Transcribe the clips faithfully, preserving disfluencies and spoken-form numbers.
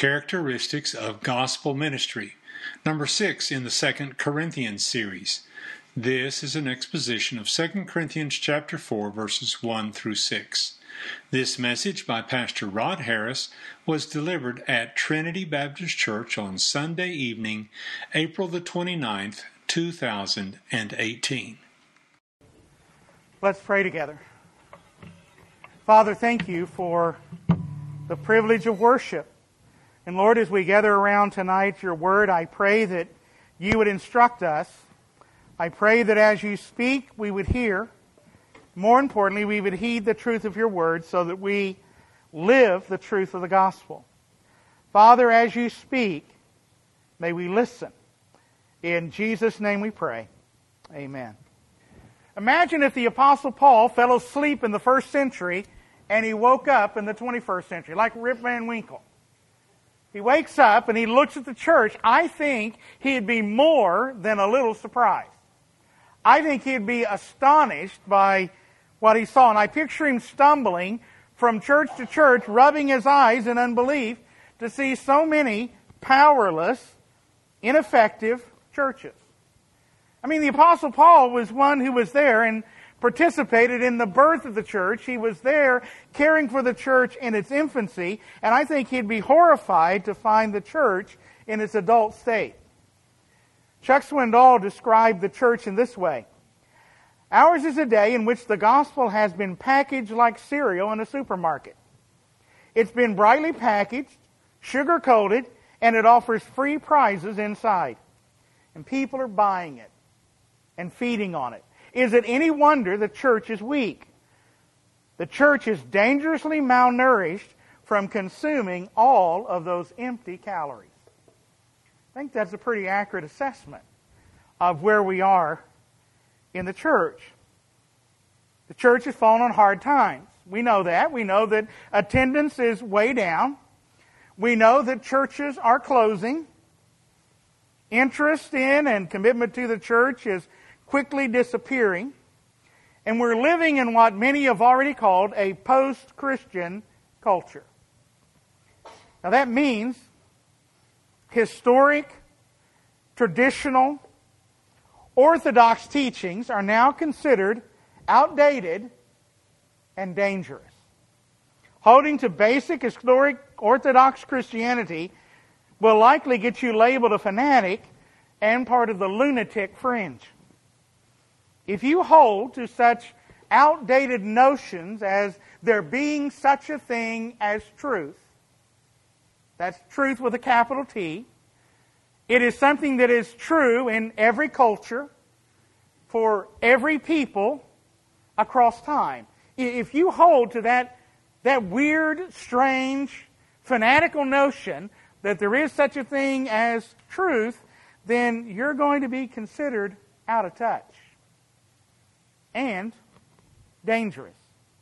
Characteristics of Gospel Ministry. Number six in the Second Corinthians series. This is an exposition of Second Corinthians chapter four, verses one through six. This message by Pastor Rod Harris was delivered at Trinity Baptist Church on Sunday evening, April the twenty-ninth, two thousand eighteen. Let's pray together. Father, thank you for the privilege of worship. And Lord, as we gather around tonight your word, I pray that you would instruct us. I pray that as you speak, we would hear. More importantly, we would heed the truth of your word so that we live the truth of the gospel. Father, as you speak, may we listen. In Jesus' name we pray. Amen. Imagine if the Apostle Paul fell asleep in the first century and he woke up in the twenty-first century, like Rip Van Winkle. He wakes up and he looks at the church. I think he'd be more than a little surprised. I think he'd be astonished by what he saw. And I picture him stumbling from church to church, rubbing his eyes in unbelief to see so many powerless, ineffective churches. I mean, the Apostle Paul was one who was there and participated in the birth of the church. He was there caring for the church in its infancy, and I think he'd be horrified to find the church in its adult state. Chuck Swindoll described the church in this way. Ours is a day in which the gospel has been packaged like cereal in a supermarket. It's been brightly packaged, sugar-coated, and it offers free prizes inside. And people are buying it and feeding on it. Is it any wonder the church is weak? The church is dangerously malnourished from consuming all of those empty calories. I think that's a pretty accurate assessment of where we are in the church. The church has fallen on hard times. We know that. We know that attendance is way down. We know that churches are closing. Interest in and commitment to the church is quickly disappearing. And we're living in what many have already called a post-Christian culture. Now that means historic, traditional, orthodox teachings are now considered outdated and dangerous. Holding to basic, historic, orthodox Christianity will likely get you labeled a fanatic and part of the lunatic fringe. If you hold to such outdated notions as there being such a thing as truth, that's truth with a capital T, it is something that is true in every culture, for every people, across time. If you hold to that, that weird, strange, fanatical notion that there is such a thing as truth, then you're going to be considered out of touch and dangerous.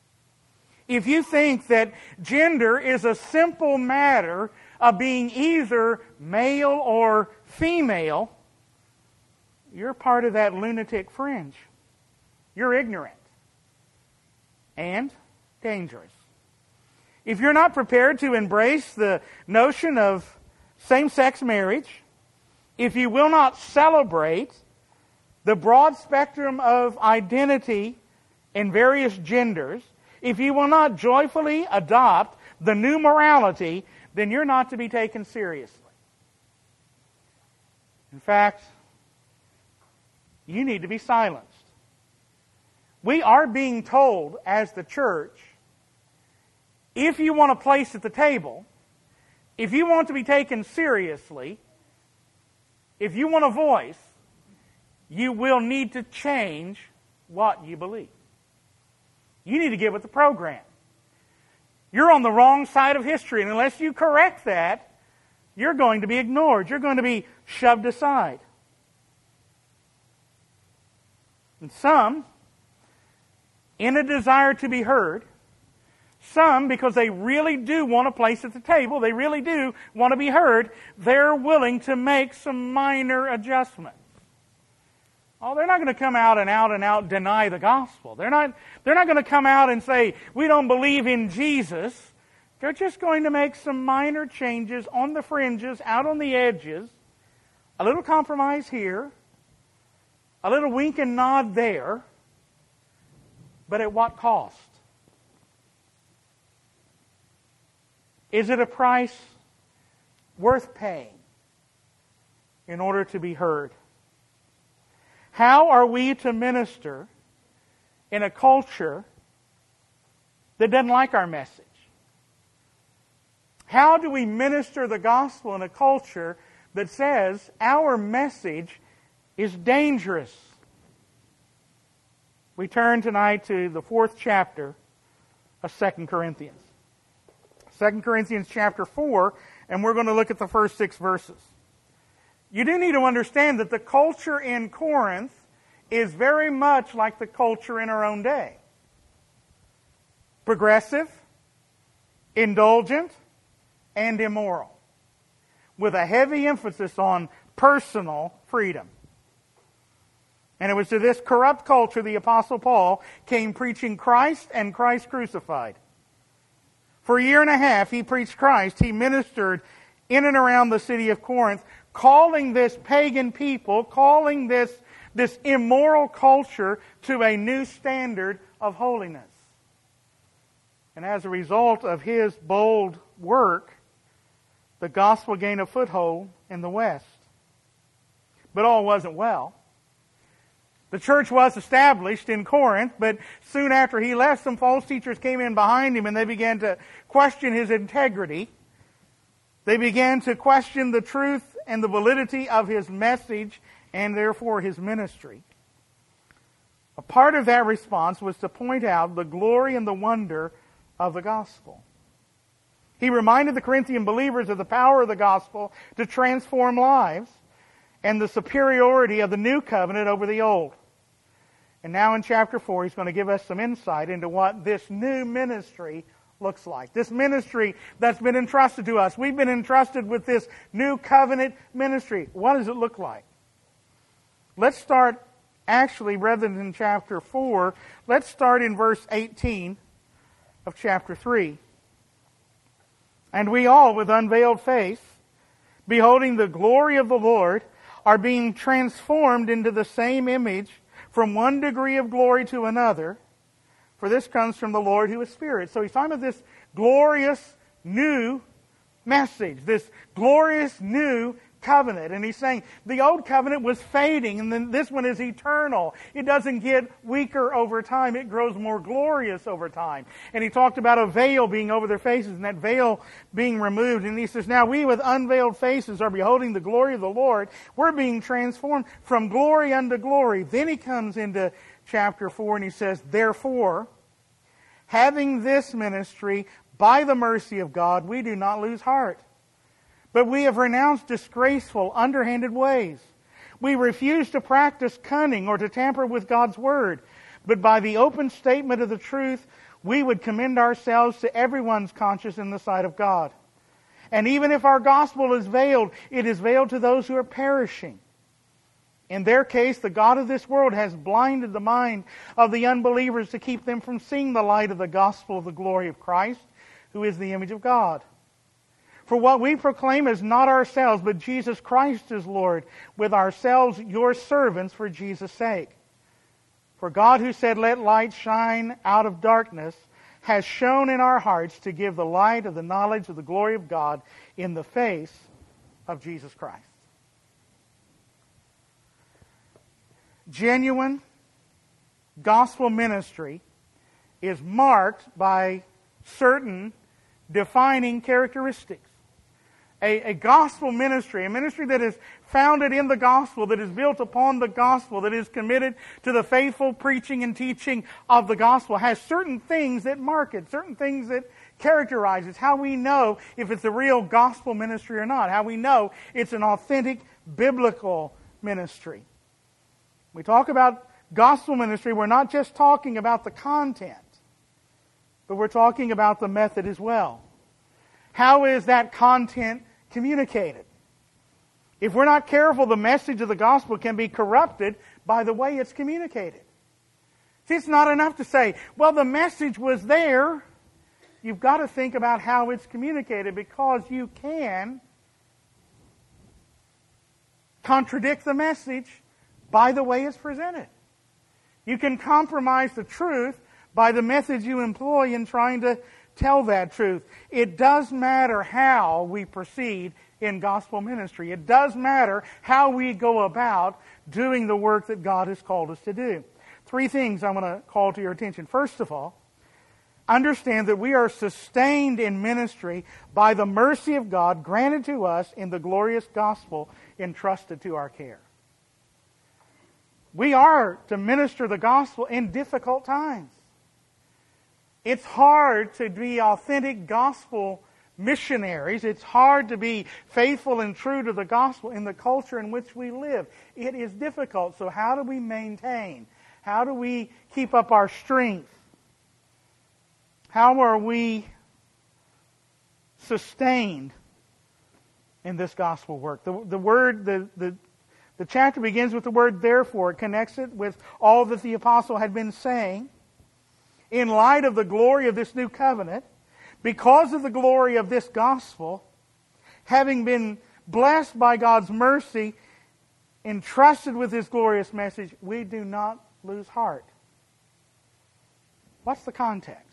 If you think that gender is a simple matter of being either male or female, you're part of that lunatic fringe. You're ignorant and dangerous. If you're not prepared to embrace the notion of same-sex marriage, if you will not celebrate the broad spectrum of identity in various genders, if you will not joyfully adopt the new morality, then you're not to be taken seriously. In fact, you need to be silenced. We are being told as the church, if you want a place at the table, if you want to be taken seriously, if you want a voice, you will need to change what you believe. You need to get with the program. You're on the wrong side of history, and unless you correct that, you're going to be ignored. You're going to be shoved aside. And some, in a desire to be heard, some, because they really do want a place at the table, they really do want to be heard, they're willing to make some minor adjustments. Oh, they're not going to come out and out and out deny the gospel. They're not, they're not going to come out and say, we don't believe in Jesus They're just going to make some minor changes on the fringes, out on the edges, a little compromise here, a little wink and nod there, but at what cost? Is it a price worth paying in order to be heard? How are we to minister in a culture that doesn't like our message? How do we minister the gospel in a culture that says our message is dangerous? We turn tonight to the fourth chapter of Second Corinthians. Second Corinthians chapter four, and we're going to look at the first six verses. You do need to understand that the culture in Corinth is very much like the culture in our own day. Progressive, indulgent, and immoral, with a heavy emphasis on personal freedom. And it was to this corrupt culture the Apostle Paul came preaching Christ and Christ crucified. For a year and a half he preached Christ. He ministered in and around the city of Corinth, calling this pagan people, calling this, this immoral culture to a new standard of holiness. And as a result of his bold work, the gospel gained a foothold in the West. But all wasn't well. The church was established in Corinth, but soon after he left, some false teachers came in behind him and they began to question his integrity. They began to question the truth and the validity of his message and therefore his ministry. A part of that response was to point out the glory and the wonder of the gospel. He reminded the Corinthian believers of the power of the gospel to transform lives and the superiority of the new covenant over the old. And now in chapter four, he's going to give us some insight into what this new ministry looks like. This ministry that's been entrusted to us. We've been entrusted with this new covenant ministry. What does it look like? Let's start, actually, rather than in chapter four, let's start in verse eighteen of chapter three. And we all, with unveiled face, beholding the glory of the Lord, are being transformed into the same image from one degree of glory to another, for this comes from the Lord who is Spirit. So he's talking about this glorious new message, this glorious new covenant. And he's saying the old covenant was fading, and then this one is eternal. It doesn't get weaker over time. It grows more glorious over time. And he talked about a veil being over their faces, and that veil being removed. And he says, now we with unveiled faces are beholding the glory of the Lord. We're being transformed from glory unto glory. Then he comes into chapter four and he says, therefore, having this ministry by the mercy of God, we do not lose heart. But we have renounced disgraceful, underhanded ways. We refuse to practice cunning or to tamper with God's word. But by the open statement of the truth, we would commend ourselves to everyone's conscience in the sight of God. And even if our gospel is veiled, it is veiled to those who are perishing. In their case, the God of this world has blinded the mind of the unbelievers to keep them from seeing the light of the gospel of the glory of Christ, who is the image of God. For what we proclaim is not ourselves, but Jesus Christ is Lord, with ourselves your servants for Jesus' sake. For God, who said, let light shine out of darkness, has shone in our hearts to give the light of the knowledge of the glory of God in the face of Jesus Christ. Genuine gospel ministry is marked by certain defining characteristics. A, a gospel ministry, a ministry that is founded in the gospel, that is built upon the gospel, that is committed to the faithful preaching and teaching of the gospel, has certain things that mark it, certain things that characterize it, how we know if it's a real gospel ministry or not, how we know it's an authentic biblical ministry. We talk about gospel ministry, we're not just talking about the content, but we're talking about the method as well. How is that content communicated? If we're not careful, the message of the gospel can be corrupted by the way it's communicated. See, it's not enough to say, well, the message was there, you've got to think about how it's communicated, because you can contradict the message by the way it's presented. You can compromise the truth by the method you employ in trying to tell that truth. It does matter how we proceed in gospel ministry. It does matter how we go about doing the work that God has called us to do. Three things I want to call to your attention. First of all, understand that we are sustained in ministry by the mercy of God granted to us in the glorious gospel entrusted to our care. We are to minister the gospel in difficult times. It's hard to be authentic gospel missionaries. It's hard to be faithful and true to the gospel in the culture in which we live. It is difficult. So how do we maintain? How do we keep up our strength? How are we sustained in this gospel work? The, the word, the, the, the chapter begins with the word therefore. It connects it with all that the apostle had been saying. In light of the glory of this new covenant, because of the glory of this gospel, having been blessed by God's mercy, entrusted with His glorious message, we do not lose heart. What's the context?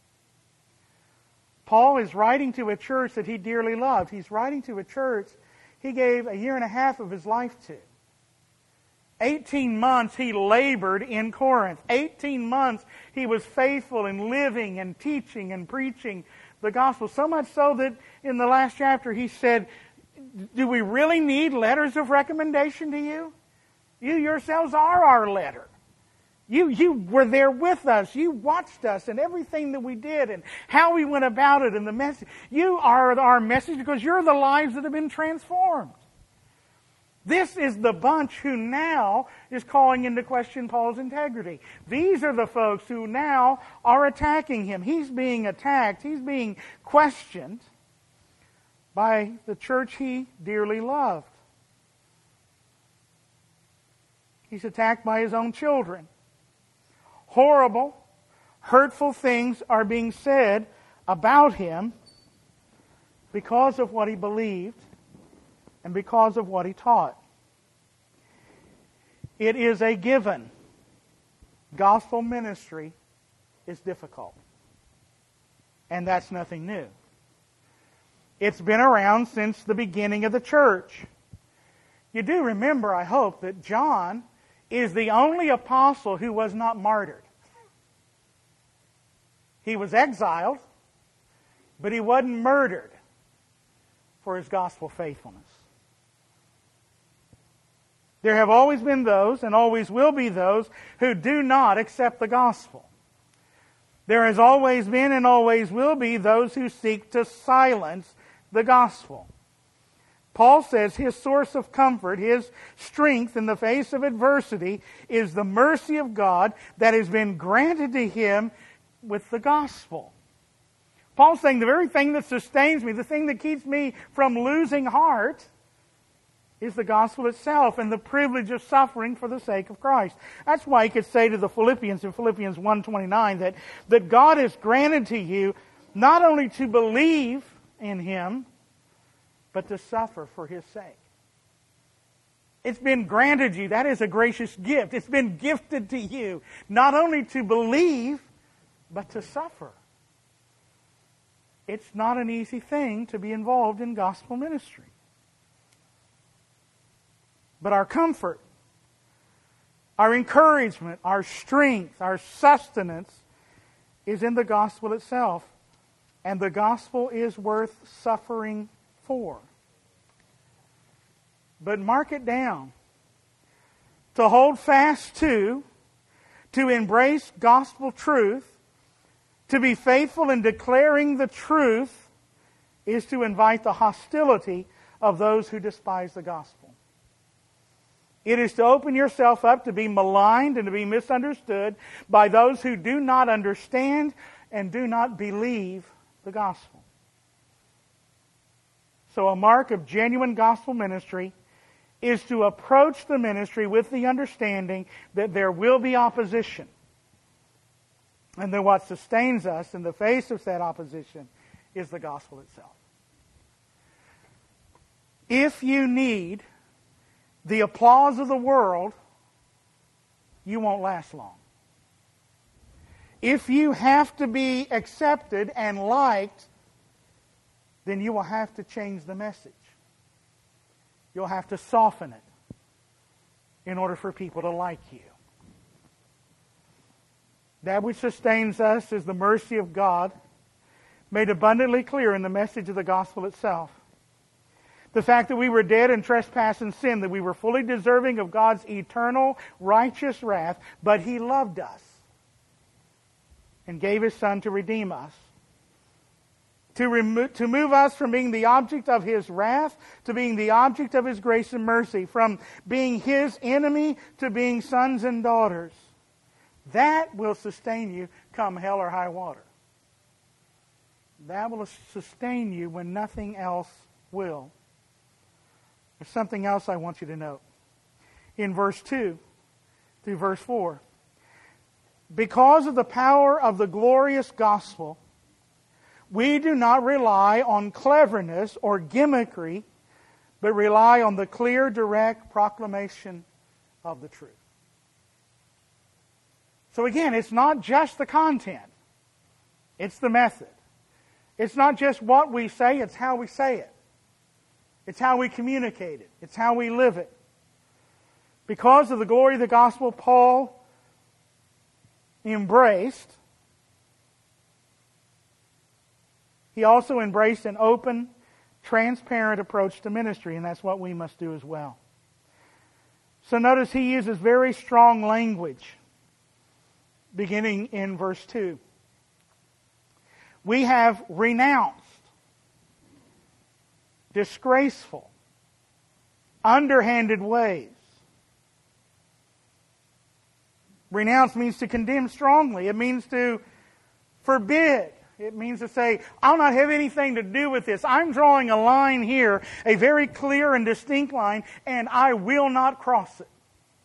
Paul is writing to a church that he dearly loved. He's writing to a church he gave a year and a half of his life to. Eighteen months he labored in Corinth. Eighteen months he was faithful in living and teaching and preaching the gospel. So much so that in the last chapter he said, do we really need letters of recommendation to you? You yourselves are our letter. You, you were there with us. You watched us and everything that we did and how we went about it and the message. You are our message because you're the lives that have been transformed. This is the bunch who now is calling into question Paul's integrity. These are the folks who now are attacking him. He's being attacked. He's being questioned by the church he dearly loved. He's attacked by his own children. Horrible, hurtful things are being said about him because of what he believed and because of what he taught. It is a given. Gospel ministry is difficult. And that's nothing new. It's been around since the beginning of the church. You do remember, I hope, that John is the only apostle who was not martyred. He was exiled, but he wasn't murdered for his gospel faithfulness. There have always been those, and always will be those, who do not accept the gospel. There has always been and always will be those who seek to silence the gospel. Paul says his source of comfort, his strength in the face of adversity, is the mercy of God that has been granted to him with the gospel. Paul's saying the very thing that sustains me, the thing that keeps me from losing heart, is the gospel itself and the privilege of suffering for the sake of Christ. That's why he could say to the Philippians in Philippians one twenty-nine that, that God has granted to you not only to believe in Him, but to suffer for His sake. It's been granted you. That is a gracious gift. It's been gifted to you not only to believe, but to suffer. It's not an easy thing to be involved in gospel ministry. But our comfort, our encouragement, our strength, our sustenance is in the gospel itself. And the gospel is worth suffering for. But mark it down. To hold fast to, to embrace gospel truth, to be faithful in declaring the truth, is to invite the hostility of those who despise the gospel. It is to open yourself up to be maligned and to be misunderstood by those who do not understand and do not believe the gospel. So a mark of genuine gospel ministry is to approach the ministry with the understanding that there will be opposition. And then what sustains us in the face of that opposition is the gospel itself. If you need the applause of the world, you won't last long. If you have to be accepted and liked, then you will have to change the message. You'll have to soften it in order for people to like you. That which sustains us is the mercy of God, made abundantly clear in the message of the gospel itself. The fact that we were dead in trespass and sin, that we were fully deserving of God's eternal righteous wrath, but He loved us and gave His Son to redeem us. To, remo- to move us from being the object of His wrath to being the object of His grace and mercy. From being His enemy to being sons and daughters. That will sustain you come hell or high water. That will sustain you when nothing else will. There's something else I want you to note. In verse two through verse four. Because of the power of the glorious gospel, we do not rely on cleverness or gimmickry, but rely on the clear, direct proclamation of the truth. So again, it's not just the content. It's the method. It's not just what we say, it's how we say it. It's how we communicate it. It's how we live it. Because of the glory of the gospel, Paul embraced He also embraced an open, transparent approach to ministry, and that's what we must do as well. So notice he uses very strong language, beginning in verse two. We have renounced disgraceful, underhanded ways. Renounce means to condemn strongly. It means to forbid. It means to say, I'll not have anything to do with this. I'm drawing a line here, a very clear and distinct line, and I will not cross it.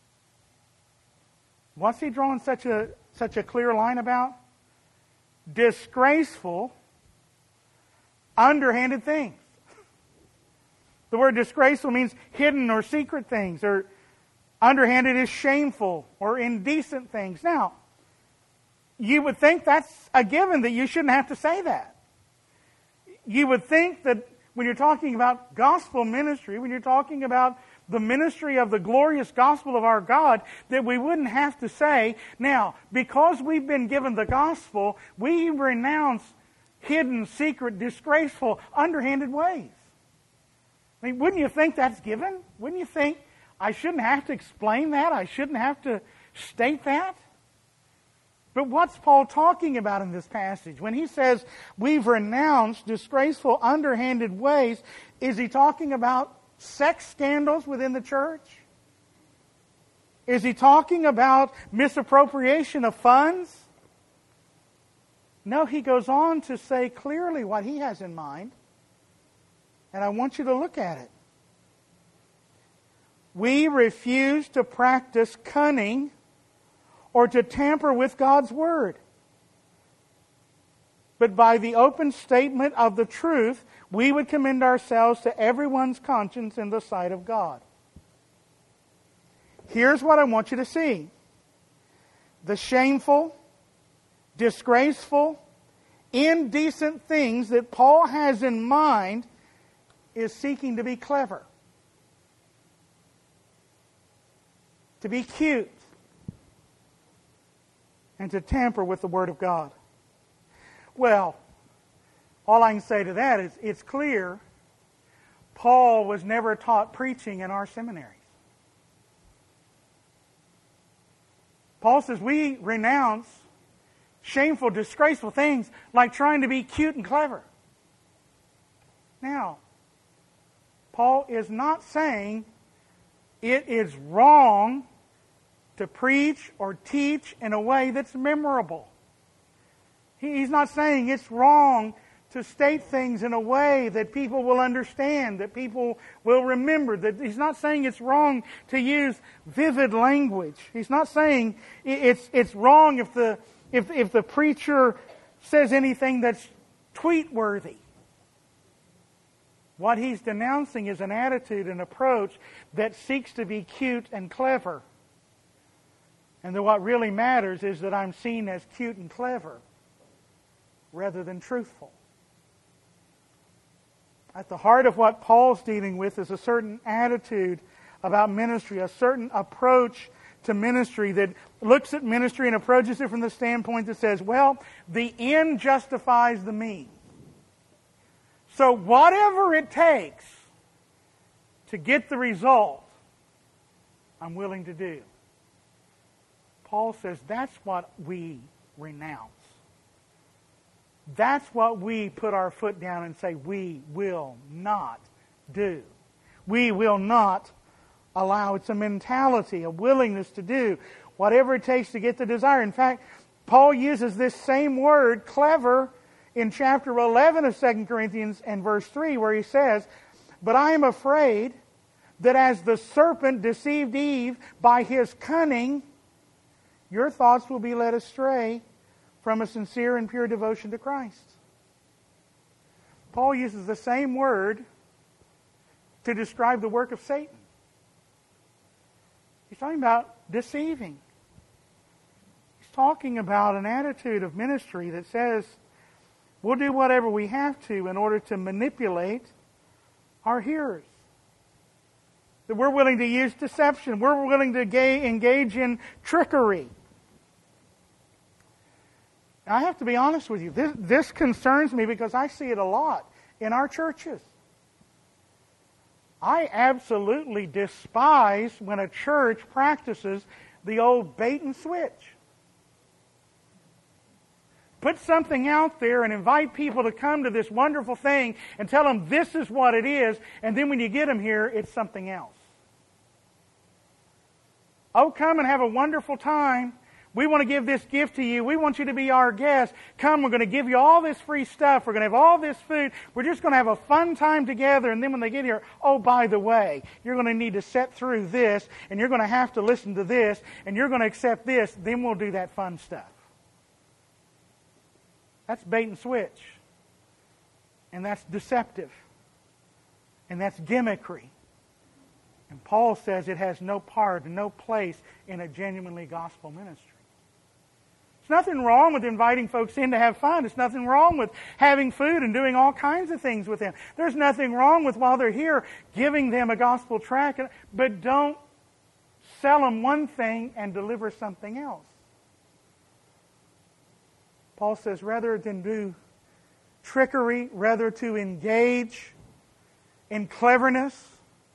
What's he drawing such a such a clear line about? Disgraceful, underhanded things. The word disgraceful means hidden or secret things, or underhanded is shameful or indecent things. Now, you would think that's a given, that you shouldn't have to say that. You would think that when you're talking about gospel ministry, when you're talking about the ministry of the glorious gospel of our God, that we wouldn't have to say, now, because we've been given the gospel, we renounce hidden, secret, disgraceful, underhanded ways. I mean, wouldn't you think that's given? Wouldn't you think, I shouldn't have to explain that? I shouldn't have to state that? But what's Paul talking about in this passage? When he says we've renounced disgraceful, underhanded ways, is he talking about sex scandals within the church? Is he talking about misappropriation of funds? No, he goes on to say clearly what he has in mind. And I want you to look at it. We refuse to practice cunning or to tamper with God's Word. But by the open statement of the truth, we would commend ourselves to everyone's conscience in the sight of God. Here's what I want you to see. The shameful, disgraceful, indecent things that Paul has in mind is seeking to be clever, to be cute, and to tamper with the Word of God. Well, all I can say to that is it's clear Paul was never taught preaching in our seminaries. Paul says we renounce shameful, disgraceful things like trying to be cute and clever. Now, Paul is not saying it is wrong to preach or teach in a way that's memorable. He's not saying it's wrong to state things in a way that people will understand, that people will remember. That he's not saying it's wrong to use vivid language. He's not saying it's it's wrong if the if, if the preacher says anything that's tweet-worthy. What he's denouncing is an attitude, an approach that seeks to be cute and clever. And that what really matters is that I'm seen as cute and clever rather than truthful. At the heart of what Paul's dealing with is a certain attitude about ministry, a certain approach to ministry that looks at ministry and approaches it from the standpoint that says, well, the end justifies the means. So whatever it takes to get the result, I'm willing to do. Paul says that's what we renounce. That's what we put our foot down and say we will not do. We will not allow. It's a mentality, a willingness to do whatever it takes to get the desire. In fact, Paul uses this same word, clever, in chapter eleven of Second Corinthians and verse three, where he says, "But I am afraid that as the serpent deceived Eve by his cunning, your thoughts will be led astray from a sincere and pure devotion to Christ." Paul uses the same word to describe the work of Satan. He's talking about deceiving. He's talking about an attitude of ministry that says, we'll do whatever we have to in order to manipulate our hearers. That we're willing to use deception. We're willing to engage in trickery. Now, I have to be honest with you. This, this concerns me because I see it a lot in our churches. I absolutely despise when a church practices the old bait and switch. Put something out there and invite people to come to this wonderful thing and tell them this is what it is, and then when you get them here, it's something else. Oh, come and have a wonderful time. We want to give this gift to you. We want you to be our guest. Come, we're going to give you all this free stuff. We're going to have all this food. We're just going to have a fun time together. And then when they get here, oh, by the way, you're going to need to sit through this, and you're going to have to listen to this, and you're going to accept this. Then we'll do that fun stuff. That's bait and switch. And that's deceptive. And that's gimmickry. And Paul says it has no part and no place in a genuinely gospel ministry. There's nothing wrong with inviting folks in to have fun. There's nothing wrong with having food and doing all kinds of things with them. There's nothing wrong with, while they're here, giving them a gospel tract. But don't sell them one thing and deliver something else. Paul says rather than do trickery, rather to engage in cleverness,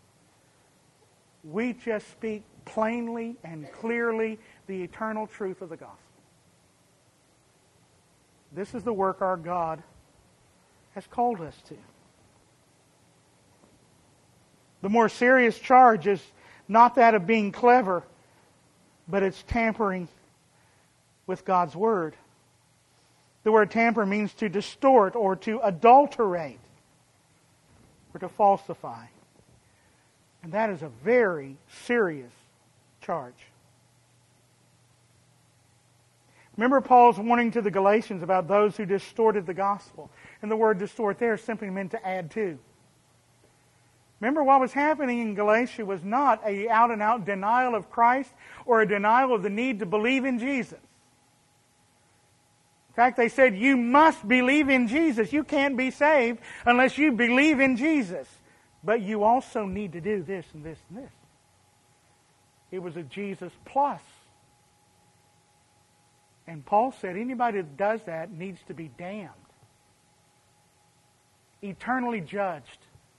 we just speak plainly and clearly the eternal truth of the gospel. This is the work our God has called us to. The more serious charge is not that of being clever, but it's tampering with God's Word. The word tamper means to distort or to adulterate or to falsify. And that is a very serious charge. Remember Paul's warning to the Galatians about those who distorted the gospel. And the word distort there simply meant to add to. Remember what was happening in Galatia was not a out-and-out denial of Christ or a denial of the need to believe in Jesus. In fact, they said, you must believe in Jesus. You can't be saved unless you believe in Jesus. But you also need to do this and this and this. It was a Jesus plus. And Paul said anybody that does that needs to be damned. Eternally judged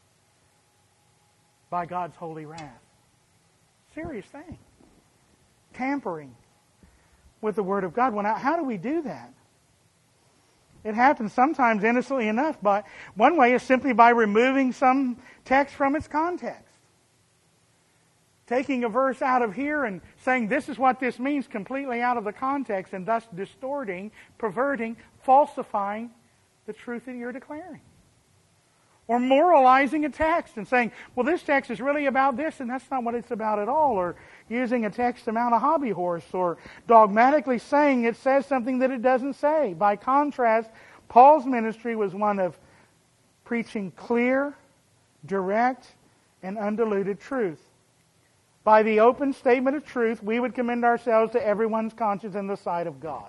by God's holy wrath. Serious thing. Tampering with the Word of God. Well, now, how do we do that? It happens sometimes innocently enough, but one way is simply by removing some text from its context. Taking a verse out of here and saying this is what this means completely out of the context and thus distorting, perverting, falsifying the truth that you're declaring. Or moralizing a text and saying, well, this text is really about this and that's not what it's about at all. Or using a text to mount a hobby horse. Or dogmatically saying it says something that it doesn't say. By contrast, Paul's ministry was one of preaching clear, direct, and undiluted truth. By the open statement of truth, we would commend ourselves to everyone's conscience in the sight of God.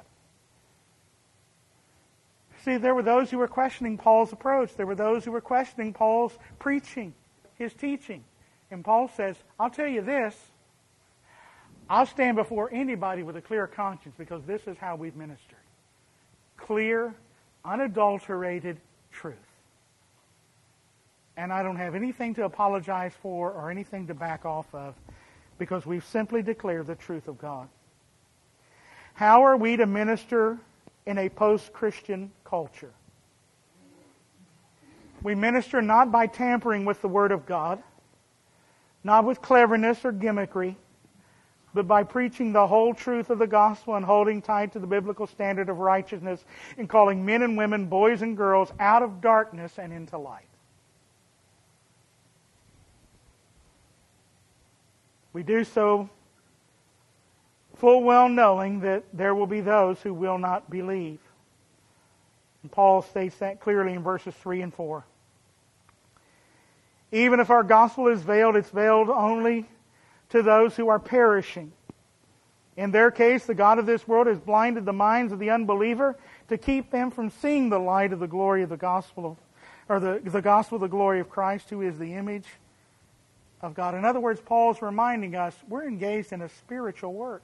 See, there were those who were questioning Paul's approach. There were those who were questioning Paul's preaching, his teaching. And Paul says, I'll tell you this, I'll stand before anybody with a clear conscience because this is how we've ministered. Clear, unadulterated truth. And I don't have anything to apologize for or anything to back off of because we've simply declared the truth of God. How are we to minister in a post-Christian culture? We minister not by tampering with the Word of God, not with cleverness or gimmickry, but by preaching the whole truth of the gospel and holding tight to the biblical standard of righteousness and calling men and women, boys and girls out of darkness and into light. We do so full well knowing that there will be those who will not believe. And Paul states that clearly in verses three and four. Even if our gospel is veiled, it's veiled only to those who are perishing. In their case, the God of this world has blinded the minds of the unbeliever to keep them from seeing the light of the glory of the gospel of, or the, the gospel of the glory of Christ, who is the image of God. In other words, Paul's reminding us we're engaged in a spiritual work.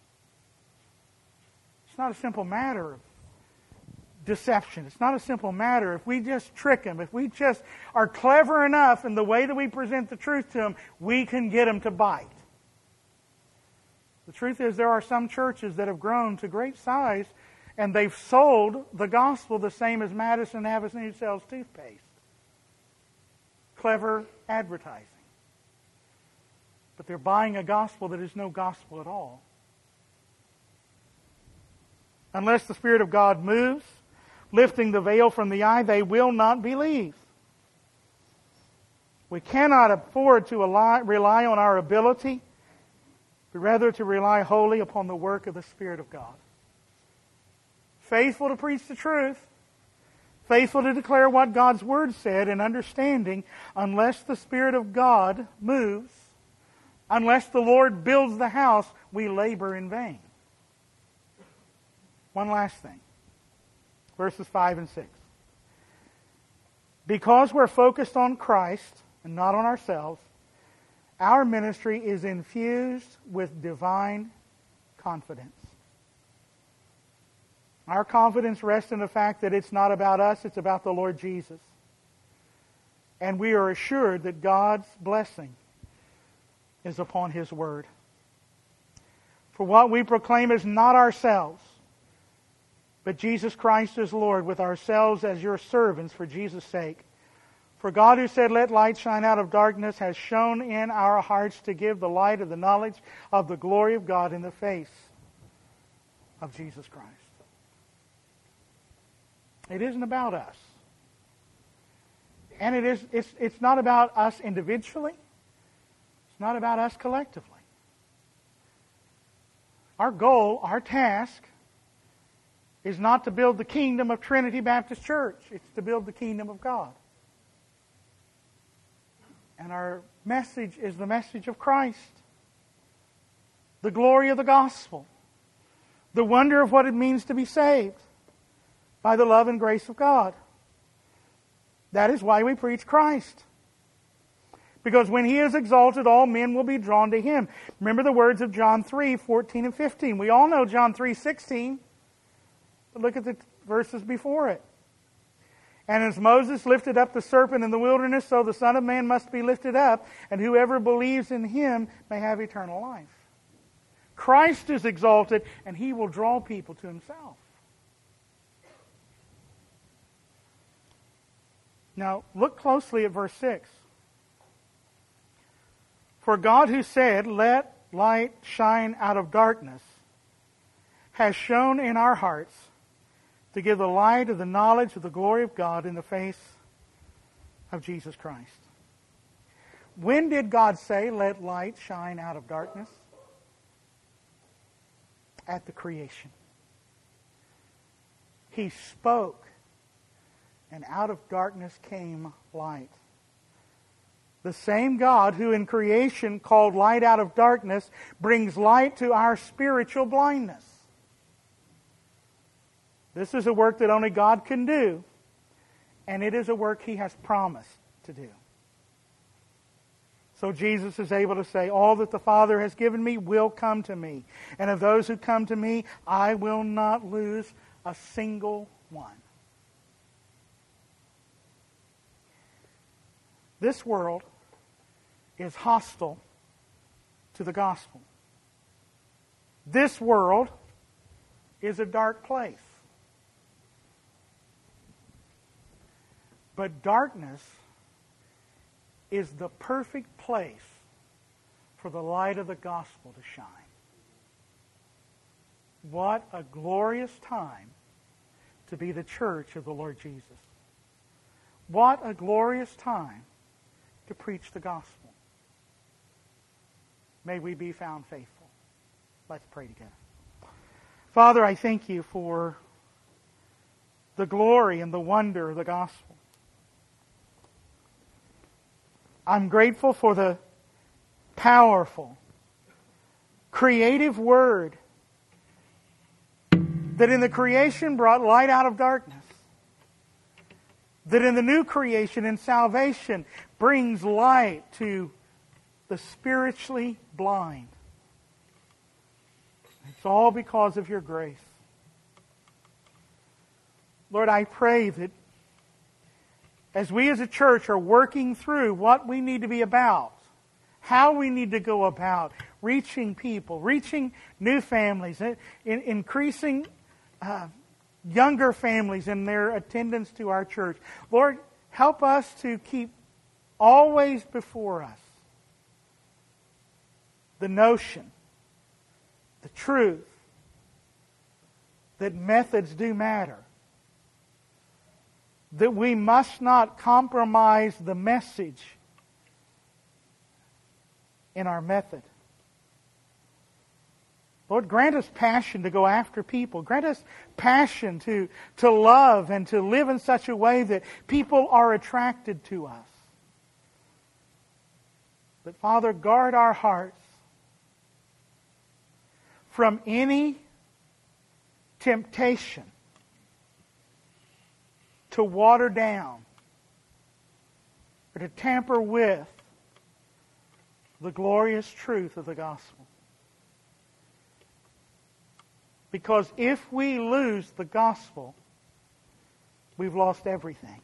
It's not a simple matter of deception. It's not a simple matter. If we just trick them, if we just are clever enough in the way that we present the truth to them, we can get them to bite. The truth is there are some churches that have grown to great size and they've sold the gospel the same as Madison Avenue sells toothpaste. Clever advertising. But they're buying a gospel that is no gospel at all. Unless the Spirit of God moves, lifting the veil from the eye, they will not believe. We cannot afford to rely on our ability, but rather to rely wholly upon the work of the Spirit of God. Faithful to preach the truth, faithful to declare what God's Word said, and understanding, unless the Spirit of God moves, unless the Lord builds the house, we labor in vain. One last thing. Verses five and six. Because we're focused on Christ and not on ourselves, our ministry is infused with divine confidence. Our confidence rests in the fact that it's not about us, it's about the Lord Jesus. And we are assured that God's blessing is upon His Word. For what we proclaim is not ourselves, but Jesus Christ is Lord, with ourselves as your servants for Jesus' sake. For God, who said, "Let light shine out of darkness," has shone in our hearts to give the light of the knowledge of the glory of God in the face of Jesus Christ. It isn't about us. And it is, it's, it's not about us individually. It's not about us collectively. Our goal, our task, is not to build the kingdom of Trinity Baptist Church. It's to build the kingdom of God. And our message is the message of Christ. The glory of the gospel. The wonder of what it means to be saved by the love and grace of God. That is why we preach Christ. Because when He is exalted, all men will be drawn to Him. Remember the words of John three, fourteen and fifteen. We all know John three, sixteen. But look at the verses before it. And as Moses lifted up the serpent in the wilderness, so the Son of Man must be lifted up, and whoever believes in Him may have eternal life. Christ is exalted, and He will draw people to Himself. Now, look closely at verse six. For God, who said, "Let light shine out of darkness," has shone in our hearts to give the light of the knowledge of the glory of God in the face of Jesus Christ. When did God say, "Let light shine out of darkness"? At the creation. He spoke, and out of darkness came light. The same God who in creation called light out of darkness brings light to our spiritual blindness. This is a work that only God can do, and it is a work He has promised to do. So Jesus is able to say, "All that the Father has given me will come to me. And of those who come to me, I will not lose a single one." This world is hostile to the gospel. This world is a dark place. But darkness is the perfect place for the light of the gospel to shine. What a glorious time to be the church of the Lord Jesus. What a glorious time to preach the gospel. May we be found faithful. Let's pray together. Father, I thank You for the glory and the wonder of the gospel. I'm grateful for the powerful, creative Word that in the creation brought light out of darkness. That in the new creation and salvation brings light to the spiritually blind. It's all because of Your grace. Lord, I pray that as we as a church are working through what we need to be about, how we need to go about reaching people, reaching new families, in, increasing uh, younger families in their attendance to our church. Lord, help us to keep always before us the notion, the truth, that methods do matter. That we must not compromise the message in our method. Lord, grant us passion to go after people. Grant us passion to, to love and to live in such a way that people are attracted to us. But Father, guard our hearts from any temptation to water down or to tamper with the glorious truth of the gospel. Because if we lose the gospel, we've lost everything.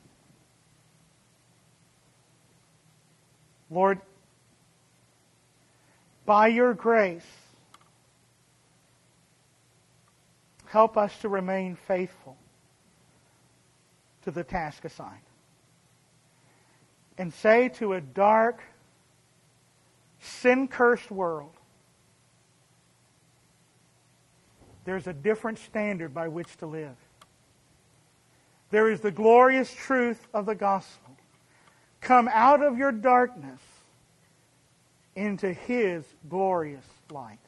Lord, by Your grace, help us to remain faithful to the task assigned. And say to a dark, sin-cursed world, there's a different standard by which to live. There is the glorious truth of the gospel. Come out of your darkness into His glorious light.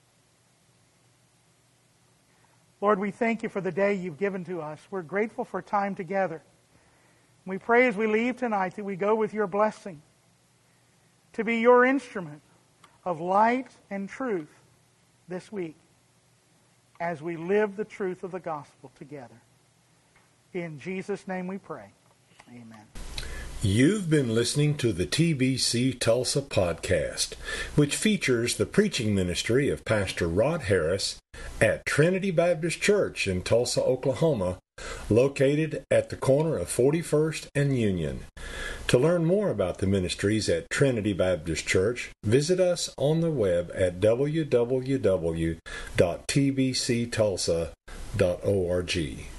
Lord, we thank You for the day You've given to us. We're grateful for time together. We pray as we leave tonight that we go with Your blessing to be Your instrument of light and truth this week as we live the truth of the gospel together. In Jesus' name we pray. Amen. You've been listening to the T B C Tulsa podcast, which features the preaching ministry of Pastor Rod Harris at Trinity Baptist Church in Tulsa, Oklahoma, located at the corner of forty-first and Union. To learn more about the ministries at Trinity Baptist Church, visit us on the web at w w w dot t b c tulsa dot org.